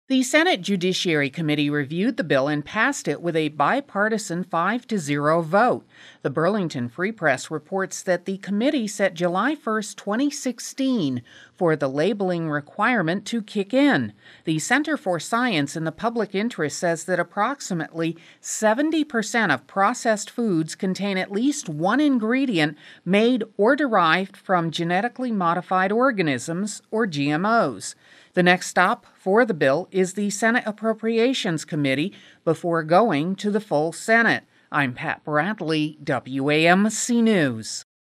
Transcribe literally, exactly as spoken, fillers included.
The Senate Judiciary Committee reviewed the bill and passed it with a bipartisan five to zero vote. The Burlington Free Press reports that the committee set July first, twenty sixteen for the labeling requirement to kick in. The Center for Science in the Public Interest says that approximately seventy percent of processed foods contain at least one ingredient made or derived from genetically modified organisms, or G M Os. The next stop for the bill is the Senate Appropriations Committee before going to the full Senate. I'm Pat Bradley, W A M C News.